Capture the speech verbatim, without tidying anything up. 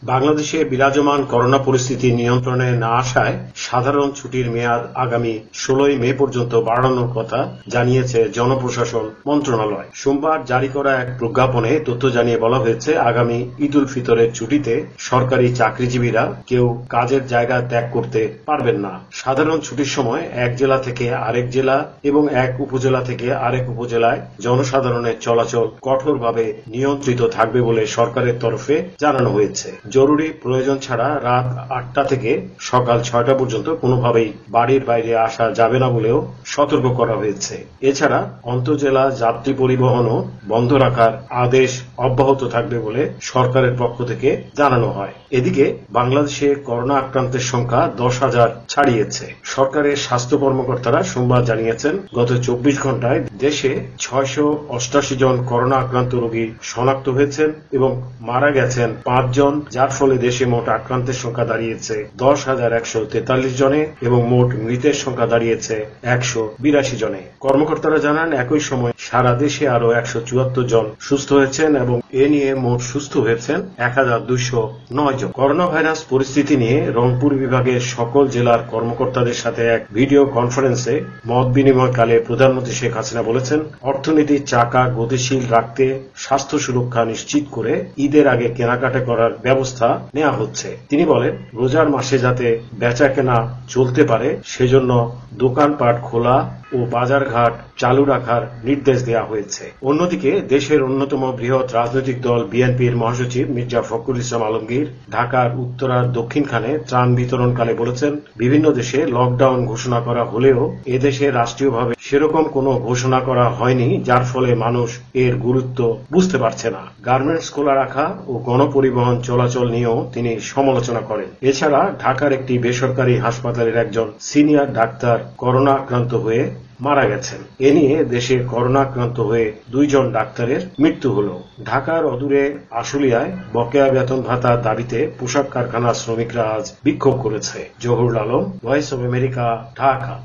বাংলাদেশে বিরাজমান করোনা পরিস্থিতি নিয়ন্ত্রণে না আসায় সাধারণ ছুটির মেয়াদ আগামী ষোলোই মে পর্যন্ত বাড়ানোর কথা জানিয়েছে জনপ্রশাসন মন্ত্রণালয়। সোমবার জারি করা এক প্রজ্ঞাপনে তথ্য জানিয়ে বলা হয়েছে, আগামী ঈদ উল ফিতরের ছুটিতে সরকারি চাকরিজীবীরা কেউ কাজের জায়গা ত্যাগ করতে পারবেন না। সাধারণ ছুটির সময় এক জেলা থেকে আরেক জেলা এবং এক উপজেলা থেকে আরেক উপজেলায় জনসাধারণের চলাচল কঠোরভাবে নিয়ন্ত্রিত থাকবে বলে সরকারের তরফে জানানো হয়েছে। জরুরি প্রয়োজন ছাড়া রাত আটটা থেকে সকাল ছয়টা পর্যন্ত কোনোভাবেই বাড়ির বাইরে আসা যাবে না বলেও সতর্ক করা হয়েছে। এছাড়া আন্তঃজেলা যাত্রী পরিবহনও বন্ধ রাখার আদেশ অব্যাহত থাকবে বলে সরকারের পক্ষ থেকে জানানো হয়। এদিকে বাংলাদেশে করোনা আক্রান্তের সংখ্যা দশ হাজার ছাড়িয়েছে। সরকারের স্বাস্থ্য কর্মকর্তারা সোমবার জানিয়েছেন, গত চব্বিশ ঘন্টায় দেশে ছয়শ অষ্টাশি জন করোনা আক্রান্ত রোগী শনাক্ত হয়েছেন এবং মারা গেছেন পাঁচ জন, যার ফলে দেশে মোট আক্রান্তের সংখ্যা দাঁড়িয়েছে দশ হাজার একশো তেতাল্লিশ জনে এবং মোট মৃতের সংখ্যা দাঁড়িয়েছে একশো বিরাশি জনে। কর্মকর্তারা জানান, একই সময় সারা দেশে আরো একশো চুয়াত্তর জন সুস্থ হয়েছেন এবং এ নিয়ে মোট সুস্থ হয়েছেন এক হাজার দুইশো নয় জন। করোনা ভাইরাস পরিস্থিতি নিয়ে রংপুর বিভাগের সকল জেলার কর্মকর্তাদের সাথে এক ভিডিও কনফারেন্সে মত বিনিময়কালে প্রধানমন্ত্রী শেখ হাসিনা বলেছেন, অর্থনীতির চাকা গতিশীল রাখতে স্বাস্থ্য সুরক্ষা নিশ্চিত করে ঈদের আগে কেনাকাটা করার ব্যবস্থা নেওয়া হচ্ছে। তিনি বলেন, রোজার মাসে যাতে বেচা কেনা চলতে পারে সেজন্য দোকানপাট খোলা ও বাজারঘাট চালু রাখার নির্দেশ দেওয়া হয়েছে। অন্যদিকে দেশের অন্যতম বৃহৎ রাজনৈতিক দল বিএনপির মহাসচিব মির্জা ফখরুল ইসলাম আলমগীর ঢাকার উত্তরার দক্ষিণখানে ত্রাণ বিতরণকালে বলেছেন, বিভিন্ন দেশে লকডাউন ঘোষণা করা হলেও এদেশে রাষ্ট্রীয়ভাবে সেরকম কোনো ঘোষণা করা হয়নি, যার ফলে মানুষ এর গুরুত্ব বুঝতে পারছে না। গার্মেন্টস খোলা রাখা ও গণপরিবহন চলাচল নিয়েও তিনি সমালোচনা করেন। এছাড়া ঢাকার একটি বেসরকারি হাসপাতালের একজন সিনিয়র ডাক্তার করোনা আক্রান্ত হয়ে মারা গেছেন। এ নিয়ে দেশে করোনা আক্রান্ত হয়ে দুইজন ডাক্তারের মৃত্যু হল। ঢাকার অদূরে আশুলিয়ায় বকেয়া বেতন ভাতার দাবিতে পোশাক কারখানার শ্রমিকরা আজ বিক্ষোভ করেছে। Zahurul Alam, voice of America, Dhaka.